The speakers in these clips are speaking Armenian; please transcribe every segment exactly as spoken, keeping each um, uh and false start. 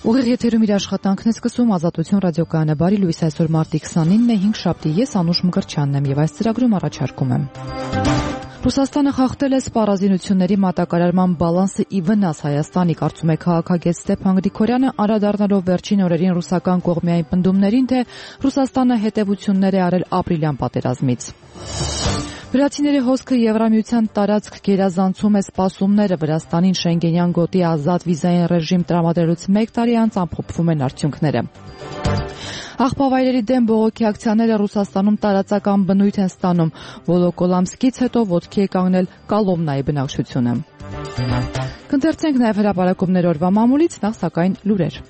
Ուղիղ եթերում իր աշխատանքն է սկսում Ազատություն ռադիոկայանը։ Բարի լույս, այսօր մարտի քսանինն է, հինգշաբթի, ես Անուշ Մկրտչյանն եմ եւ այս ծրագրում առաջարկում եմ. Ռուսաստանը խախտել է սպառազինությունների մատակարարման բալանսը ի վնաս Հայաստանի, կարծում է քաղաքագետ Ստեփան Գրիգորյանը, անդրադառնալով վերջին օրերին ռուսական կողմի այն պնդումներին, թե Ռուսաստանը հետևություններ է արել ապրիլյան պատերազմից. Վրացիների հոսքը Եվրամիության տարածք գերազանցում է սպասումները. Վրաստանին Շենգենյան գոտի ազատ վիզային ռեժիմ տրամադրելուց մեկ տարի անց ամփոփվում են արդյունքները. Աղբավայրերի դեմ բողոքի ակցիաները Ռուսաստանում տարածական բնույթ են ստանում. Վոլոկոլամսկից հետո ոտքի է կանգնել Կալոմնայի բնակչությունը. Կընթերցենք նաև հրապարակումներ օրվա մամուլից, նախ սակայն լուրեր.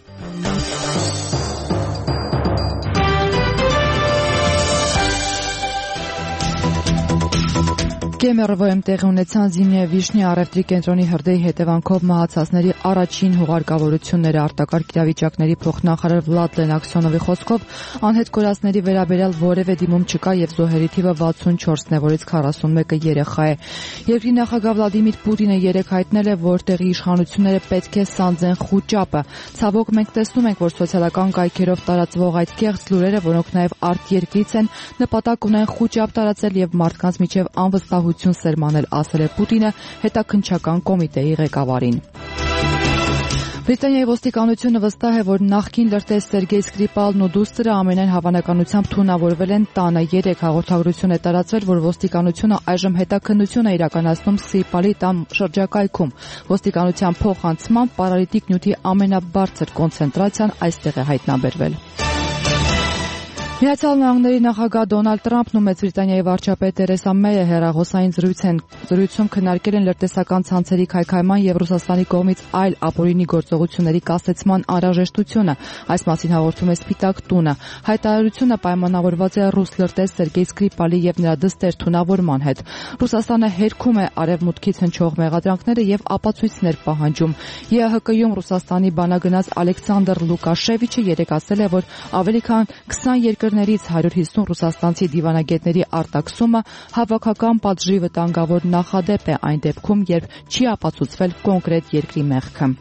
Կեմերովոյում տեղի ունեցան Զիմնիե Վիշնի առևտրի կենտրոնի հրդեհի հետևանքով մահացածների առաջին հուղարկավորությունները. Արտակարգ իրավիճակների փոխնախարար Վլադ Լենաքսյոնովի խոսքով անհետ կորածների վերաբերյալ որևէ դիմում չկա եւ զոհերի թիվը վաթսունչորսն է, որից քառասունմեկը երեխա է. Երկրի նախագահ Վլադիմիր Պուտինը երեկ հայտնել է, որ տեղի իշխանությունները պետք է սանձեն խուճապը. Ցավոք մենք տեսնում ենք, որ սոցիալական կայքերով տարածվող այդ կեղծ լուրերը, որոնք նաեւ արտերկրից են, նպատակ ունեն խուճապ տարածել եւ մարդկանց միջև անվստահություն սերմանել, ասել է Պուտինը հետաքննչական կոմիտեի ղեկավարին. Բրիտանիայի ոստիկանությունը վստահ է, որ նախկին լրտես Սերգեյ Սկրիպալն ու դուստրը ամենայն հավանականությամբ թունավորվել են տանը. Երեք հաղորդագրություն է տարածվել, որ ոստիկանությունը այժմ հետաքննություն է իրականացնում Սկրիպալի տան շրջակայքում. Ոստիկանության փոխանցմամբ պարալիտիկ նյութի ամենաբարձր կոնցենտրացիան այստեղ է հայտնաբերվել. Միացյալ Նահանգների նախագահ Դոնալդ Թրամփն ու Մեծ Բրիտանիայի վարչապետ Թերեսա Մեյը հեռախոսային զրույցում քննարկել են լրտեսական ցանցերի քայքայման եւ Ռուսաստանի կողմից այլ ապօրինի գործողությունների կասեցման անհրաժեշտությունը. Այս մասին հաղորդում է Սպիտակ տունը. Հայտարարությունը պայմանավորված է ռուս լրտես Սերգեյ Սկրիպալի եւ նրա դստեր թունավորման հետ. Ռուսաստանը հերքում է արևմուտքից հնչող մեղադրանքները եւ ապացույցներ պահանջում. ԵԱՀԿ-ում Ռուսաստանի բանագնաց Ալեքսանդր Լուկաշևիչը երեկ ասել է, որ ավելի քան քսան երկրներից հարյուր հիսուն ռուսաստանցի դիվանագետների արտաքսումը հավաքական պատժի վտանգավոր նախադեպ է այն դեպքում, երբ չի ապացուցվել կոնկրետ երկրի մեղքը.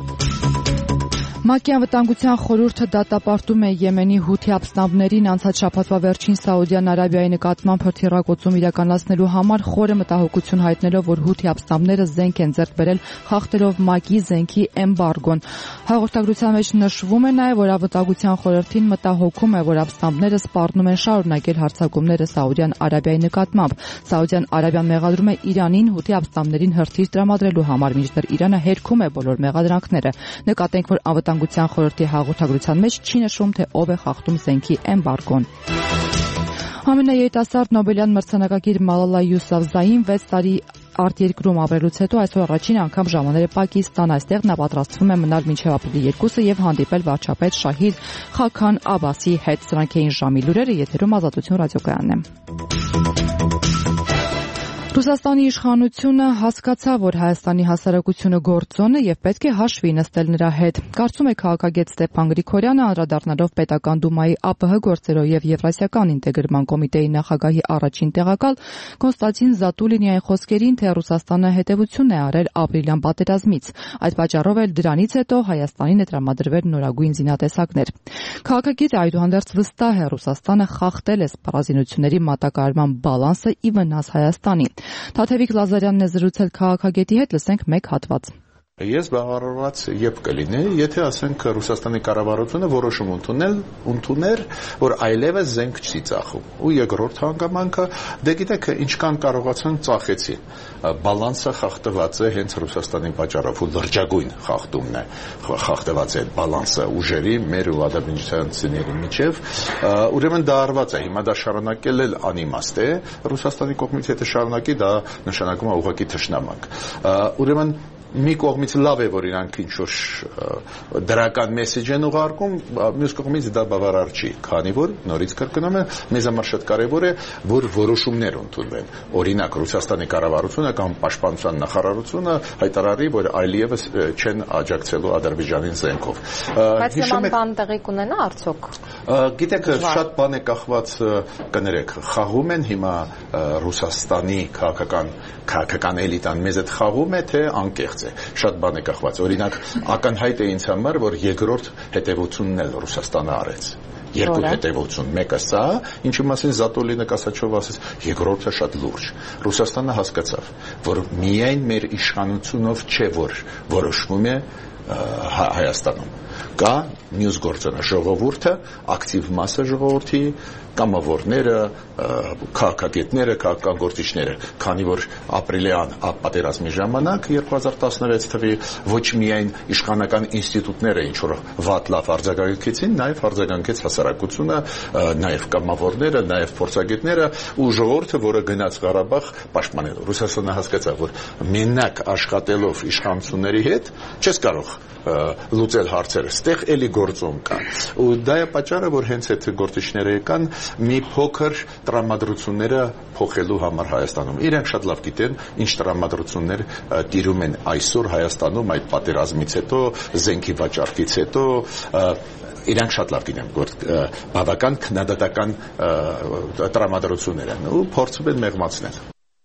ՄԱԿ-ի անվտանգության խորհուրդը դատապարտում է Եմենի հութի ապստամբներին անցած շաբաթվա վերջին Սաուդյան Արաբիայի նկատմամբ հրթիռակոծում իրականացնելու համար խորը մտահոգություն հայտնելով, որ հութի ապստամբները զենք են ձեռք բերել խախտելով ՄԱԿ-ի զենքի էմբարգոն. Հաղորդագրության մեջ նշվում է նաև, որ անվտանգության խորհրդին մտահոգում է, որ ապստամբները սպառնում են շարունակել հարձակումները Սաուդյան Արաբիայի նկատմամբ. Սաուդյան Արաբիան մեղադրում է Իրանին հութի ապստամբներին հրթիռ տրամադրելու համար, մինչդեռ Իրանը հերքում է բոլոր մեղադրանքները. Նկատենք, որ անվտանգության խորհրդի հաղորդագրության մեջ չի նշվում, թե ով է խախտում զենքի էմբարգոն. Ամենաերիտասարդ Նոբելյան մրցանակակիր Մալալա Յուսաֆզային վեց տարի արտերկրում ապրելուց հետո այսօր առաջին անգամ ժամանել է Պակիստան. Այստեղ նա պատրաստվում է մնալ մինչև ապրիլի երկուսը եւ հանդիպել վարչապետ Շահիդ Խաքան Աբասի հետ. Սրանք էին ժամի լուրերը, եթերում Ազատություն ռադիոկայանն է. Ռուսաստանի իշխանությունը հասկացավ, որ Հայաստանի հասարակությունը գործոն է եւ պետք է հաշվի նստել նրա հետ. Կարծում է քաղաքագետ Ստեփան Գրիգորյանը, անդրադառնալով Պետական դումայի ԱՊՀ գործերով եւ Եվրասիական ինտեգրման կոմիտեի նախագահի առաջին տեղակալ Կոնստանտին Զատուլինի այն խոսքերին, թե Ռուսաստանը հետևություն է արել ապրիլյան պատերազմից. Այդ պատճառով էլ դրանից հետո Հայաստանին է տրամադրվել նորագույն զինատեսակներ. Քաղաքագետը այդուհանդերձ վստահ է, Ռուսաստանը խախտել է սպառազինությունների մատակարարման բալանսը ի վնաս Հայաստանի. Թաթևիկ Լազարյանն է զրուցել քաղաքագետի հետ, լսենք մեկ հատված. Ես բավարարված երբ կլինի, եթե ասենք Ռուսաստանի կառավարությունը որոշում ընդունել, ընդուներ, որ այլևս զենք չի ծախում։ Ու երկրորդ հանգամանքը, դե գիտեք, ինչքան կարողացան ծախեցին։ Բալանսը խախտված է հենց Ռուսաստանի պատճառով, ու լրջագույն խախտումն է, խախտված է բալանսը ուժերի մեր ու ադրբեջանցիների միջև։ Ուրեմն դա արված է, հիմա դա շարունակել էլ անիմաստ է, Ռուսաստանի կողմից եթե շարունակի, դա նշանակում է ուղղակի թշնամանք։ Ուրեմն մի կողմից լավ է, որ իրանք ինչ-որ դրական մեսեջ են ուղարկում, մյուս կողմից դա բավարար չի, քանի որ նորից կրկնում եմ, մեզ համար շատ կարևոր է, որ որոշումներ ընդունվեն։ Օրինակ Ռուսաստանի կառավարությունը կամ պաշտպանության նախարարությունը հայտարարի, որ այլևս չեն աջակցելու Ադրբեջանին զենքով։ Բայց նման բան տեղի կունենա արդյոք։ Գիտեք, շատ բան է կախված, կներեք, խաղում են հիմա Ռուսաստանի քաղաքական քաղաքական էլիտան մեզ այդ խաղում է, թե անկեղծ է, շատ բան է կախված։ Օրինակ, ակնհայտ է ինձ համար, որ երկրորդ հետևությունն էլ Ռուսաստանը արեց։ Երկու հետևություն, մեկը սա, ինչի մասին Զատոլինը կասաչով ասեց, երկրորդը շատ լուրջ։ Ռուսաստանը հասկացավ, որ միայն մեր իշխանությունով չէ, որ որոշվում է Հայաստանում։ Կա մյուս գործոնը, ժողովուրդը, ակտիվ մասը ժողովրդի, կամավորները, քաղաքագետները, քաղաքական գործիչները, քանի որ ապրիլյան պատերազմի ժամանակ երկու հազար տասնվեց թվի ոչ միայն իշխանական ինստիտուտները ինչ որ վատ լավ արձագանքեցին, նաև արձագանքեց հասարակությունը, նաև կամավորները, նաև փորձագետները ու ժողովուրդը, որը գնաց Ղարաբաղ պաշտպանելու։ Ռուսաստանը հասկացավ, որ մենակ աշխատելով իշխանությունների հետ չես կարող լուծել հարցերը, ստեղ էլի գործում կա։ Ու դա է պատճառը, որ հենց այդ գործիչները եկան մի փոքր տրամադրությունները փոխելու համար Հայաստանում։ Իրենք շատ լավ գիտեն, ինչ տրամադրություններ տիրում են այսօր Հայաստանում այդ պատերազմից հետո, զենքի վաճառքից հետո, իրանք շատ լավ գիտեն, որ բավական քննադատական տրամադրություններ են ու փորձում են մեղմացնել։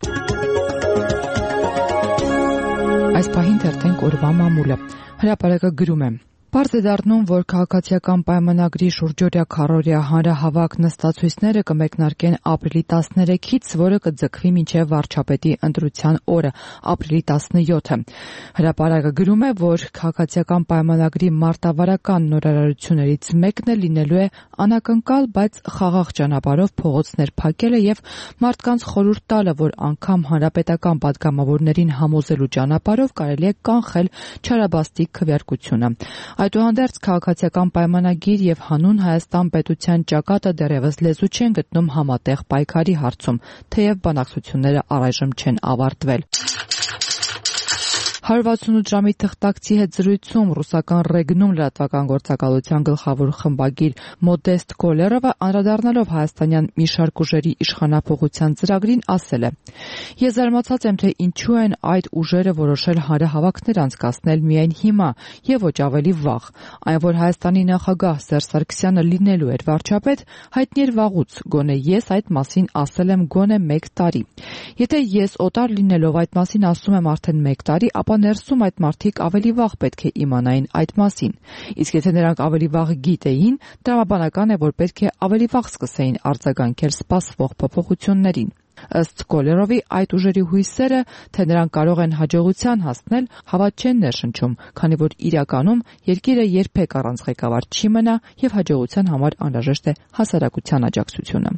Այս պահին թերթենք օրվա մամուլը։ Հրապարակը գրում է. Պարզ է դառնում, որ քաղաքացիական պայմանագրի շուրջօրյա քառօրյա հանրահավաք նստացույցները կմեկնարկեն ապրիլի տասներեքից, որը կձգվի մինչև վարչապետի ընտրության օրը, ապրիլի տասնյոթը։ Հրապարակը գրում է, որ քաղաքացիական պայմանագրի մարտավարական նորարարություններից մեկն է լինելու է անակնկալ, բայց խաղաղ ճանապարհով փողոցներ փակելը եւ մարդկանց խորհուրդ տալը, որ անգամ հանրապետական պատգամավորներին համոզելու ճանապարհով կարելի է կանխել չարաբաստիկ քվեարկությունը։ Այդուհանդերձ քաղաքացիական պայմանագիր եւ հանուն Հայաստան պետության ճակատը դեռևս լեզու չեն գտնում համատեղ պայքարի հարցում, թեև բանակցությունները առայժմ չեն ավարտվել։ հարյուր վաթսունութ ժամի թղթակցի հետ զրույցում ռուսական Ռեգնում լրատվական գործակալության գլխավոր խմբագիր Մոդեստ Կոլերովը անդրադառնալով հայաստանյան մի շարք ուժերի իշխանափոխության ծրագրին ասել է. Ես զարմացած եմ, թե ինչու են այդ ուժերը որոշել հանրահավաքներ անցկացնել միայն հիմա եւ ոչ ավելի վաղ, այն որ Հայաստանի նախագահ Սերժ Սարգսյանը լինելու էր վարչապետ, հայտնի էր վաղուց, գոնե ես այդ մասին ասել եմ գոնե մեկ տարի։ Եթե ես օտար լինելով այդ մասին ասում եմ արդեն մեկ տարի, ապա ներսում այդ մարդիկ ավելի վաղ պետք է իմանային այդ մասին։ Իսկ եթե նրանք ավելի վաղ գիտեին, տրամաբանական է, որ պետք է ավելի վաղ սկսեին արձագանքել սպասվող փոփոխություններին։ Ըստ Կոլերովի, այդ ուժերի հույսերը, թե նրանք կարող են հաջողության հասնել, հավատ չեն ներշնչում, քանի որ իրականում երկիրը երբեք առանց ղեկավար չի մնա եւ հաջողության համար անհրաժեշտ է հասարակության աջակցությունը։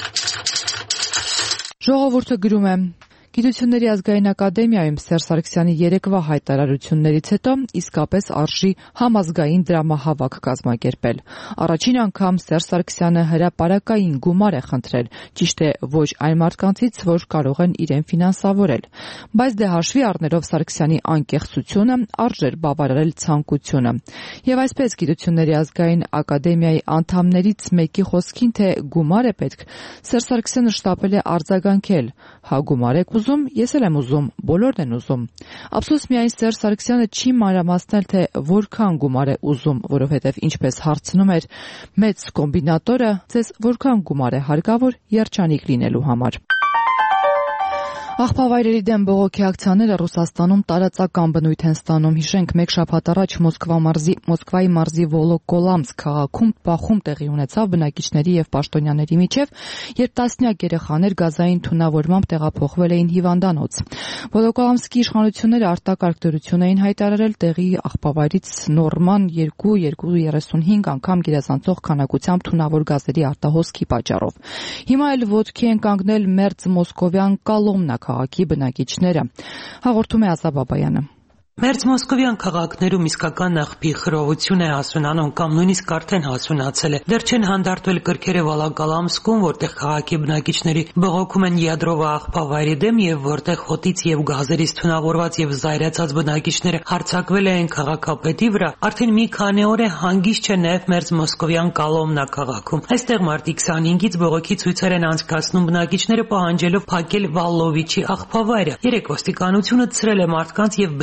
Ժողովուրդը գրում է. Գիտությունների ազգային ակադեմիայում Սերժ Սարգսյանի երեկվա հայտարարություններից հետո իսկապես արժի համազգային դրամահավաք կազմակերպել։ Առաջին անգամ Սերժ Սարգսյանը հրապարակային գումար է խնդրել, ճիշտ է ոչ այն մարդկանցից, որ կարող են իրեն ֆինանսավորել։ Բայց դե հաշվի առնելով Սարգսյանի անկեղծությունը, արժեր բավարարել ցանկությունը։ Եվ այսպես Գիտությունների ազգային ակադեմիայի անդամներից մեկի խոսքին, թե գումար է պետք, Սերժ Սարգսյանը շտապել է արձագանքել. հա գումար եք ուզում, ես էլ եմ ուզում, բոլորն են ուզում։ Ափսոս միայն Սերժ Սարգսյանը չի մանրամասնել, թե որքան գումար է ուզում, որովհետև ինչպես հարցնում էր մեծ կոմբինատորը, ձեզ որքան գումար է հարկավոր երջանիկ լինելու համար։ Աղբավայրերի դեմ բողոքի ակցիաները Ռուսաստանում տարածական բնույթ են ստանում։ Հիշենք, մեկ շաբաթ առաջ Մոսկվա մարզի Մոսկվայի մարզի Վոլոկոլամսկ քաղաքում բախում տեղի ունեցավ բնակիչների եւ պաշտոնյաների միջև, երբ տասնյակ երեխաներ գազային թունավորմամբ տեղափոխվել էին հիվանդանոց։ Վոլոկոլամսկի իշխանությունները արտակարգ դրություն էին հայտարարել տեղի աղբավայրից նորման երկու երկու երեսունհինգ անգամ գերազանցող քանակությամբ թունավոր գազերի արտահոսքի պատճառով։ Հիմա էլ ոտքի են կանգնել մերձ մոսկովյան Կոլոմնա քաղաքի բնակիչները։ Հաղորդում է Ազա Բաբայանը։ Մերձ մոսկովյան քաղաքներում իսկական աղբի խռովություն է հասունանում կամ նույնիսկ արդեն հասունացել է։ Դեռ չեն հանդարտվել կրքերը Վոլոկոլամսկում, որտեղ քաղաքի բնակիչների բողոքում են յադրովա աղբավայրի դեմ եւ որտեղ հոտից եւ գազերից թունավորված եւ զայրացած բնակիչները հարձակվել են քաղաքապետի վրա, արդեն մի քանի օր է հանգիստ չէ նաեւ մերձ մոսկովյան Կոլոմնա քաղաքում։ Այստեղ մարտի քսանհինգից բողոքի ցույցեր են անցկացնում բնակիչները պահանջելով փակել Վալլովիչի աղբավայրը։ Երեք ոստիկանությունը ցրել է մարդկանց եւ բերման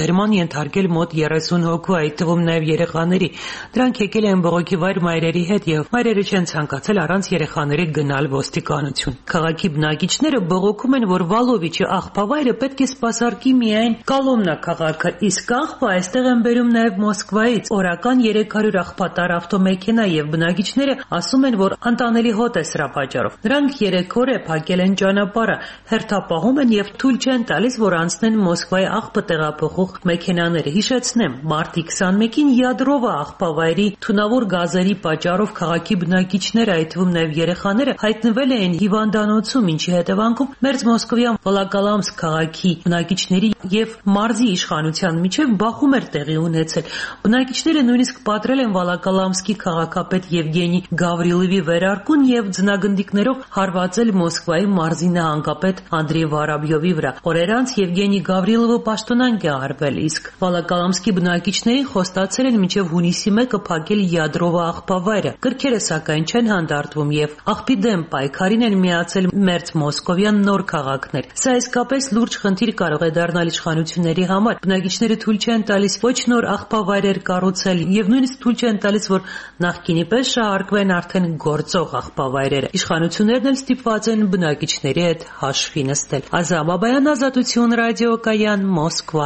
ենթարկել մոտ երեսուն հոգու, այդ թվում նաև երեխաների։ Դրանք եկել են բողոքի վայր մայրերի հետ եւ մայրերը չեն ցանկացել առանց երեխաների գնալ ոստիկանություն։ Քաղաքի բնակիչները բողոքում են, որ Վալովիչի աղբավայրը պետք է սպասարկի միայն Կոլոմնա քաղաքը, իսկ աղբը այստեղ են բերում նաև Մոսկվայից։ Օրական երեք հարյուր աղբատար ավտոմեքենա եւ բնակիչները ասում են, որ անտանելի հոտ է սրա պատճառով։ Նրանք երեք օր է փակել են ճանապարհը, հերթապահում են եւ թույլ չեն տալիս, որ անցնեն Մոսկվայի աղբը տեղափոխող մեքենաները։ Հիշեցնեմ, մարտի քսանմեկին Յադրովա աղբավայրի թունավոր գազերի պատճառով քաղաքի բնակիչները, այդ թվում նաև երեխաները, հայտնվել էին հիվանդանոցում, ինչի հետևանքով մերձ մոսկովյան Վոլոգալամսկ քաղաքի բնակիչների եւ մարզի իշխանության միջև բախում էր տեղի ունեցել։ Բնակիչները նույնիսկ պատրել են Վոլոգալամսկի քաղաքապետ Եվգենի Գավրիլովի վերարկուն եւ ձնագնդիկներով հարվածել Մոսկվայի մարզի նահանգապետ Անդրեյ Վարաբյովի վրա։ Օրեր անց Եվգենի Գավրիլովը պաշտոնանկ է արվել, իսկ Վոլոգալամսկի բնակիչներին խոստացել են մինչև հունիսի մեկը փակել Յադրովա աղբավայրը։ Կրքերը սակայն չեն հանդարտվում եւ աղբի դեմ պայքարին են միացել մերձ մոսկովյան նոր քաղաքներ։ Սա իսկապես լուրջ խնդիր կարող է դառնալ իշխանությունների համար։ Բնակիչները թույլ չեն տալիս ոչ նոր աղբավայրեր կառուցել եւ նույնիսկ թույլ չեն տալիս, որ նախկինի պես շահարկվեն արդեն գործող աղբավայրերը։ Իշխանություններն էլ ստիպված են բնակիչների հետ հաշվի նստել։ Ազամ Բաբայան, Ազատություն ռադիոկայան, Մոսկվա։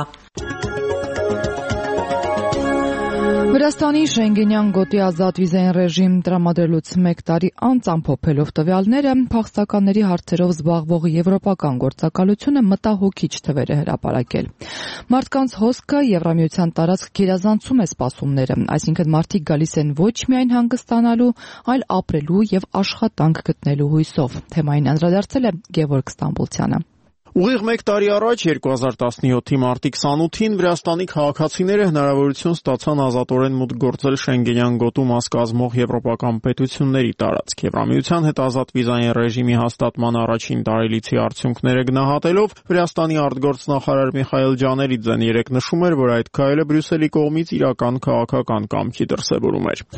Վրաստանի Շենգենյան գոտի ազատ վիզային ռեժիմ տրամադրելուց մեկ տարի անց ամփոփելով տվյալները, փախստականների հարցերով զբաղվող եվրոպական գործակալությունը մտահոգիչ թվեր է հրապարակել։ Մարդկանց հոսքը Եվրամիության տարածք գերազանցում է սպասումները, այսինքն մարդիկ գալիս են ոչ միայն հանգստանալու, այլ ապրելու եւ աշխատանք գտնելու հույսով։ Թեմային անդրադարձել է Գևորգ Ստամբուլցյանը։ Ուղիղ մեկ տարի առաջ երկու հազար տասնյոթի մարտի քսանութին Վրաստանի քաղաքացիները հնարավորություն ստացան ազատորեն մուտք գործել Շենգենյան գոտում մաս կազմող եվրոպական պետությունների տարածք։ Եվրամիության հետ ազատ վիզային ռեժիմի հաստատման առաջին տարելիցի արդյունքները գնահատելով Վրաստանի արտգործնախարար Միխայել Ջանելիձեն երեկ նշում էր, որ այդ քայլը Բրյուսելի կողմից իրական քաղաքական կամքի դրսևորում էր։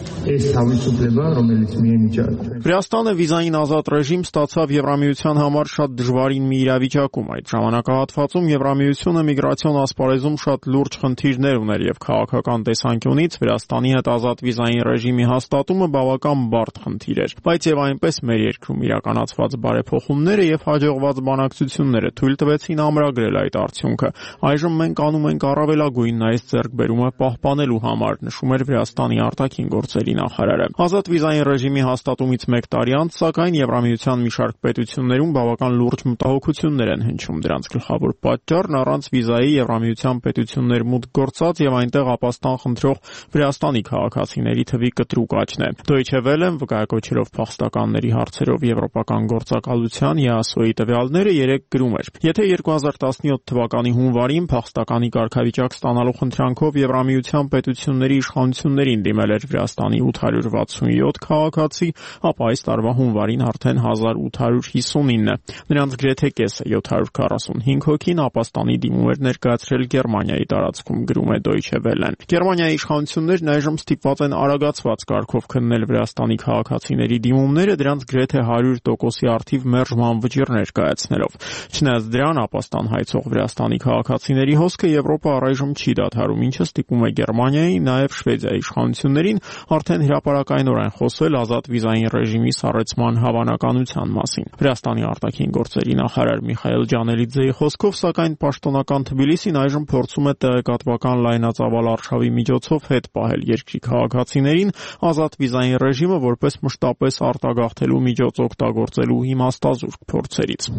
Վրաստանը վիզային ազատ ռեժիմ ստացավ Եվրամիության համար շատ դժվարին մի իրավիճակում։ Այդ ժամանակահատվածում Եվրամիությունը միգրացիոն ասպարեզում շատ լուրջ խնդիրներ ուներ եւ քաղաքական տեսանկյունից Վրաստանի հետ ազատ վիզային ռեժիմի հաստատումը բավական բարդ խնդիր էր, բայց եւ այնպես մեր երկրում իրականացված բարեփոխումները եւ հաջողված բանակցությունները թույլ տվեցին ամրագրել այդ արդյունքը։ Այժմ մենք անում ենք առավելագույնն այս ձեռքբերումը պահպանելու համար, նշում էր Վրաստանի արտաքին գործերի նախարարը։ Ազատ վիզային ռեժիմի հաստատումից մեկ տարի անց, սակայն Եվրամիության մի շարք պետություններում բավական լուրջ մտահոգություններ են հնչում։ Դրանց գլխավոր պատճառն առանց վիզայի Եվրամիության պետություններ մուտք գործած եւ այնտեղ ապաստան խնդրող Վրաստանի քաղաքացիների թվի կտրուկ աճն է։ Deutsche Welle-ն վկայակոչելով փախստականների հարցերով եվրոպական գործակալության E A S O-ի տվյալները երեկ գրում էր. Եթե երկու հազար տասնյոթ թվականի հունվարին փախստականի կարգավիճակ ստանալու խնդրանքով Եվրամիության պետությունների իշխանություններին դիմել էր Վրաստանի ութ հարյուր վաթսունյոթ քաղաքացի, ապա այս տարվա հունվարին արդեն հազար ութ հարյուր հիսունինը։ Նրանց գրեթե կեսը յոթ հարյուր քառասունհինգ հոգին ապաստանի դիմում էր ներկայացրել Գերմանիայի տարածքում, գրում է Deutsche Welle-ն։ Գերմանիայի իշխանություններն այժմ ստիպված են արագացված կարգով քննել Վրաստանի քաղաքացիների դիմումները, դրանց գրեթե հարյուր տոկոսի արդիվ մերժման վճիռ ներկայացնելով։ Չնայած դրան, ապաստան հայցող Վրաստանի քաղաքացիների հոսքը Եվրոպա առայժմ չի դադարում, ինչը ստիպում է Գերմանիայի, նաև Շվեդիայի իշխանություններին արդեն հրապարակայնորեն խոսել ազատ վիզային ռեժիմի սառեցման հավանականության մասին։ Վրաստանի արտաքին գործերի նախարար Միխայել Ջանելիձեի խոսքով, սակայն պաշտոնական Թբիլիսին այժմ փորձում է տեղեկատվական լայնածավալ արշավի միջոցով հետ պահել երկրի քաղաքացիներին ազատ վիզային ռեժիմը որպես մշտապես արտագաղթելու միջոց օգտագործելու իմաստազուրկ փորձերից։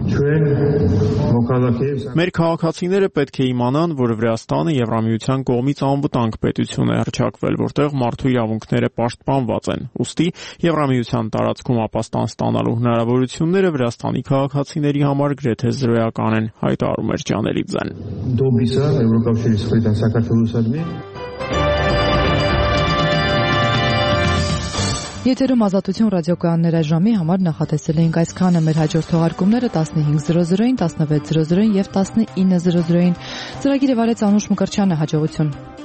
Մեր քաղաքացիները պետք է իմանան, որ Վրաստանը Եվրամիության կողմից անվտանգ պետություն է հռչակվել, որտեղ մարդու իրավունքները պաշտպանված են։ Ուստի Եվրամիության տարածքում ապաստան ստանալու հնարավորությունները Վրաստանի քաղաքացիների համար գրեթե զրոյական են, հայտարարում էր Ջանելիձեն։ Եթերում Ազատություն ռադիոկայաններ այժմի համար նախատեսել էինք այսքանը։ Մեր հաջորդ թողարկումները տասնհինգ զրո զրոին, տասնվեց զրո զրոին եւ տասնինը զրո զրոին։ Ծրագիրը վարեց Անուշ Մկրտչյանը, հաջողություն։